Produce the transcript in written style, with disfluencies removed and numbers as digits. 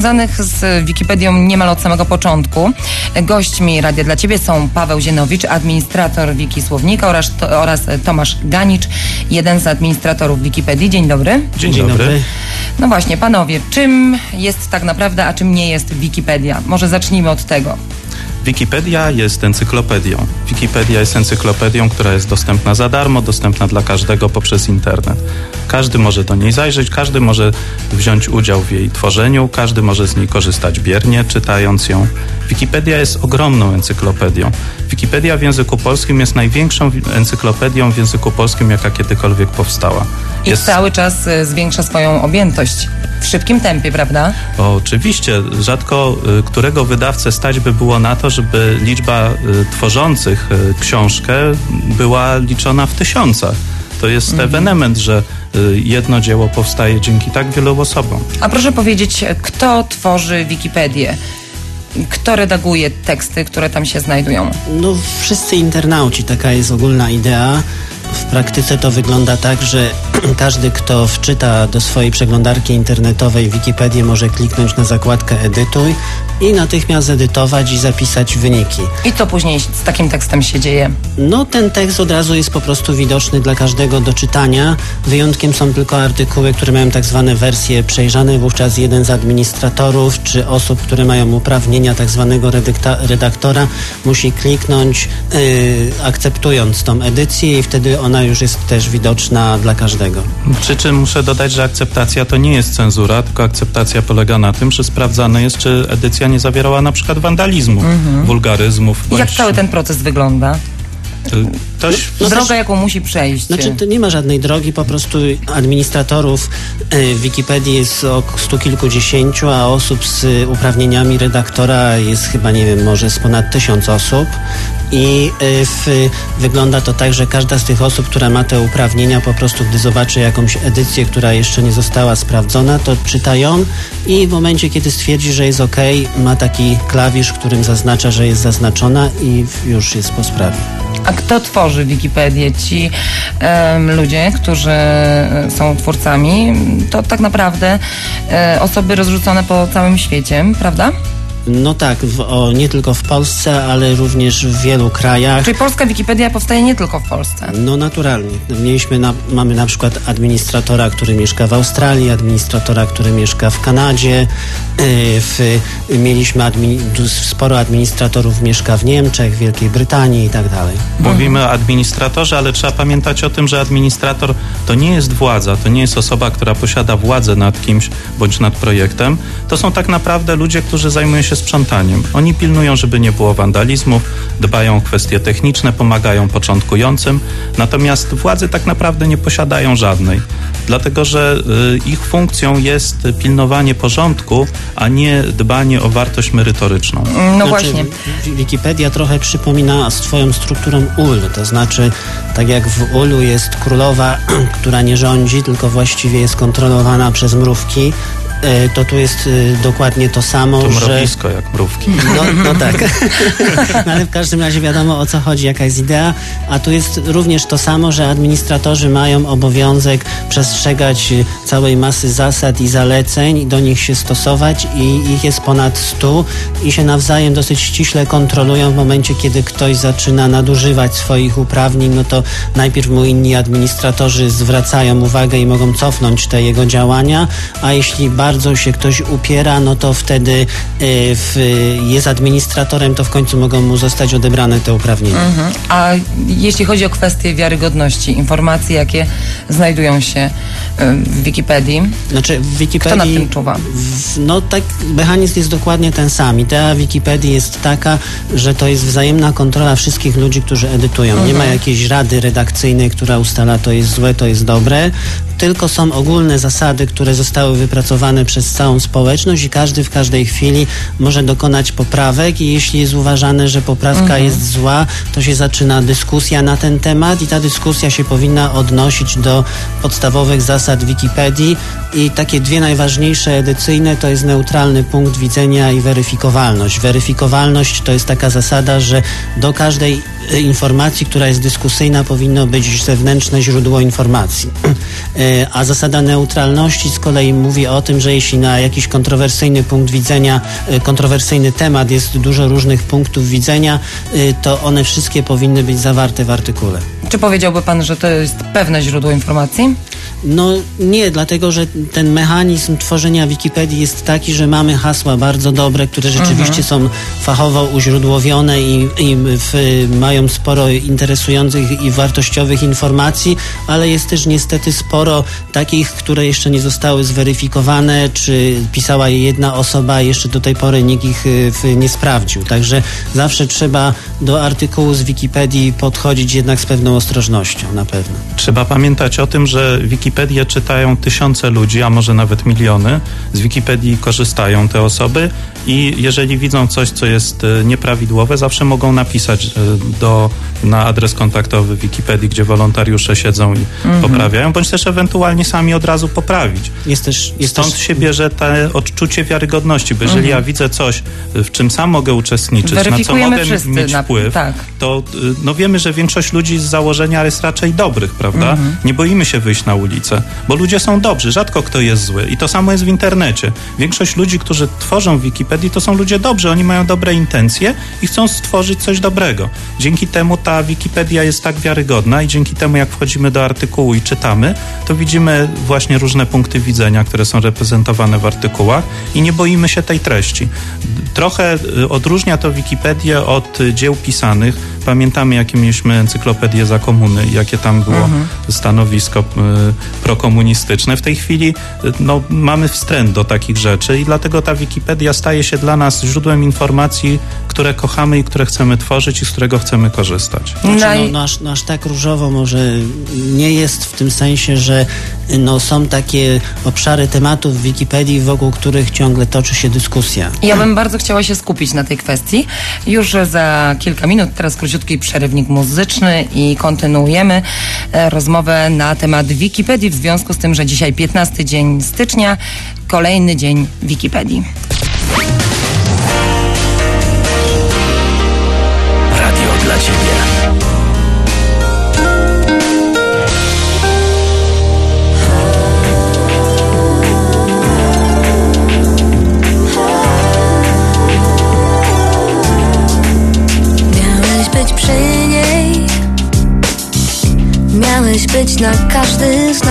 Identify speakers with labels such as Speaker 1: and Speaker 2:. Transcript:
Speaker 1: związanych z Wikipedią niemal od samego początku. Gośćmi Radia dla Ciebie są Paweł Zienowicz, administrator Wikisłownika oraz Tomasz Ganicz, jeden z administratorów Wikipedii. Dzień dobry.
Speaker 2: Dzień dobry.
Speaker 1: No właśnie, panowie, czym jest tak naprawdę, a czym nie jest Wikipedia? Może zacznijmy od tego.
Speaker 2: Wikipedia jest encyklopedią. Wikipedia jest encyklopedią, która jest dostępna za darmo, dostępna dla każdego poprzez internet. Każdy może do niej zajrzeć, każdy może wziąć udział w jej tworzeniu, każdy może z niej korzystać biernie, czytając ją. Wikipedia jest ogromną encyklopedią. Wikipedia w języku polskim jest największą encyklopedią w języku polskim, jaka kiedykolwiek powstała.
Speaker 1: I cały czas zwiększa swoją objętość. W szybkim tempie, prawda?
Speaker 2: Oczywiście. Rzadko którego wydawcę stać by było na to, żeby liczba tworzących książkę była liczona w tysiącach. To jest ewenement, że jedno dzieło powstaje dzięki tak wielu osobom.
Speaker 1: A proszę powiedzieć, kto tworzy Wikipedię? Kto redaguje teksty, które tam się znajdują?
Speaker 3: No, wszyscy internauci, taka jest ogólna idea. W praktyce to wygląda tak, że każdy, kto wczyta do swojej przeglądarki internetowej Wikipedię, może kliknąć na zakładkę edytuj i natychmiast edytować i zapisać wyniki.
Speaker 1: I co później z takim tekstem się dzieje?
Speaker 3: No, ten tekst od razu jest po prostu widoczny dla każdego do czytania. Wyjątkiem są tylko artykuły, które mają tak zwane wersje przejrzane. Wówczas jeden z administratorów czy osób, które mają uprawnienia tak zwanego redaktora, musi kliknąć akceptując tą edycję i wtedy ona już jest też widoczna dla każdego.
Speaker 2: Przy czym muszę dodać, że akceptacja to nie jest cenzura, tylko akceptacja polega na tym, że sprawdzane jest, czy edycja nie zawierała na przykład wandalizmu, wulgaryzmów.
Speaker 1: Jak cały ten proces wygląda?
Speaker 3: Droga,
Speaker 1: jaką musi przejść.
Speaker 3: Znaczy, to nie ma żadnej drogi, po prostu administratorów w Wikipedii jest około 100 kilkudziesięciu, a osób z uprawnieniami redaktora jest chyba, nie wiem, może z ponad 1000 osób. I wygląda to tak, że każda z tych osób, która ma te uprawnienia, po prostu gdy zobaczy jakąś edycję, która jeszcze nie została sprawdzona, to czyta ją i w momencie, kiedy stwierdzi, że jest ok, ma taki klawisz, którym zaznacza, że jest zaznaczona i już jest po sprawie.
Speaker 1: A kto tworzy Wikipedię? Ci ludzie, którzy są twórcami, to tak naprawdę osoby rozrzucone po całym świecie, prawda?
Speaker 3: No tak, nie tylko w Polsce, ale również w wielu krajach.
Speaker 1: Czyli polska Wikipedia powstaje nie tylko w Polsce?
Speaker 3: No naturalnie. Mamy na przykład administratora, który mieszka w Australii, administratora, który mieszka w Kanadzie. Mieliśmy sporo administratorów mieszka w Niemczech, Wielkiej Brytanii i tak dalej.
Speaker 2: Mówimy o administratorze, ale trzeba pamiętać o tym, że administrator to nie jest władza, to nie jest osoba, która posiada władzę nad kimś bądź nad projektem. To są tak naprawdę ludzie, którzy zajmują się sprzątaniem. Oni pilnują, żeby nie było wandalizmów, dbają o kwestie techniczne, pomagają początkującym, natomiast władzy tak naprawdę nie posiadają żadnej, dlatego że ich funkcją jest pilnowanie porządku, a nie dbanie o wartość merytoryczną.
Speaker 1: No właśnie.
Speaker 3: Wikipedia trochę przypomina swoją strukturą ul, to znaczy tak jak w ulu jest królowa, która nie rządzi, tylko właściwie jest kontrolowana przez mrówki, to tu jest dokładnie to samo,
Speaker 2: to mrowisko jak mrówki.
Speaker 3: No tak. No, ale w każdym razie wiadomo, o co chodzi, jaka jest idea, a tu jest również to samo, że administratorzy mają obowiązek przestrzegać całej masy zasad i zaleceń i do nich się stosować i ich jest ponad 100 i się nawzajem dosyć ściśle kontrolują. W momencie, kiedy ktoś zaczyna nadużywać swoich uprawnień, no to najpierw mu inni administratorzy zwracają uwagę i mogą cofnąć te jego działania, a jeśli bardzo się ktoś upiera, no to wtedy jest administratorem, to w końcu mogą mu zostać odebrane te uprawnienia.
Speaker 1: A jeśli chodzi o kwestię wiarygodności informacji, jakie znajdują się w Wikipedii,
Speaker 3: znaczy w Wikipedii,
Speaker 1: kto nad tym czuwa?
Speaker 3: No tak, mechanizm jest dokładnie ten sam. Idea Wikipedii jest taka, że to jest wzajemna kontrola wszystkich ludzi, którzy edytują. Nie ma jakiejś rady redakcyjnej, która ustala, to jest złe, to jest dobre. Tylko są ogólne zasady, które zostały wypracowane przez całą społeczność i każdy w każdej chwili może dokonać poprawek i jeśli jest uważane, że poprawka jest zła, to się zaczyna dyskusja na ten temat i ta dyskusja się powinna odnosić do podstawowych zasad Wikipedii i takie dwie najważniejsze edycyjne to jest neutralny punkt widzenia i weryfikowalność. Weryfikowalność to jest taka zasada, że do każdej informacji, która jest dyskusyjna, powinno być zewnętrzne źródło informacji. A zasada neutralności z kolei mówi o tym, że jeśli na jakiś kontrowersyjny punkt widzenia, kontrowersyjny temat jest dużo różnych punktów widzenia, to one wszystkie powinny być zawarte w artykule.
Speaker 1: Czy powiedziałby pan, że to jest pewne źródło informacji?
Speaker 3: No nie, dlatego że ten mechanizm tworzenia Wikipedii jest taki, że mamy hasła bardzo dobre, które rzeczywiście są fachowo uźródłowione i mają sporo interesujących i wartościowych informacji, ale jest też niestety sporo takich, które jeszcze nie zostały zweryfikowane, czy pisała je jedna osoba, jeszcze do tej pory nikt ich nie sprawdził. Także zawsze trzeba do artykułu z Wikipedii podchodzić jednak z pewną ostrożnością, na pewno.
Speaker 2: Trzeba pamiętać o tym, że Wikipedię czytają tysiące ludzi, a może nawet miliony. Z Wikipedii korzystają te osoby i jeżeli widzą coś, co jest nieprawidłowe, zawsze mogą napisać na adres kontaktowy Wikipedii, gdzie wolontariusze siedzą i poprawiają, bądź też ewentualnie sami od razu poprawić. Stąd się bierze to odczucie wiarygodności, bo jeżeli ja widzę coś, w czym sam mogę uczestniczyć, na co mogę mieć wpływ, to wiemy, że większość ludzi z założenia jest raczej dobrych, prawda? Nie boimy się wyjść na ulicę, bo ludzie są dobrzy, rzadko kto jest zły. I to samo jest w internecie. Większość ludzi, którzy tworzą Wikipedię, to są ludzie dobrzy, oni mają dobre intencje i chcą stworzyć coś dobrego. Dzięki temu ta Wikipedia jest tak wiarygodna i dzięki temu, jak wchodzimy do artykułu i czytamy, to widzimy właśnie różne punkty widzenia, które są reprezentowane w artykułach i nie boimy się tej treści. Trochę odróżnia to Wikipedię od dzieł pisanych. Pamiętamy, jakie mieliśmy encyklopedię za komuny, jakie tam było stanowisko prokomunistyczne. W tej chwili mamy wstręt do takich rzeczy i dlatego ta Wikipedia staje się dla nas źródłem informacji, które kochamy i które chcemy tworzyć i z którego chcemy korzystać.
Speaker 3: Aż tak różowo może nie jest w tym sensie, że są takie obszary tematów w Wikipedii, wokół których ciągle toczy się dyskusja.
Speaker 1: Ja bym bardzo chciała się skupić na tej kwestii. Już za kilka minut, teraz króciutki przerywnik muzyczny i kontynuujemy rozmowę na temat Wikipedii w związku z tym, że dzisiaj 15 dzień stycznia, kolejny dzień Wikipedii.
Speaker 4: Radio dla Ciebie.
Speaker 5: Miałeś być na każdy z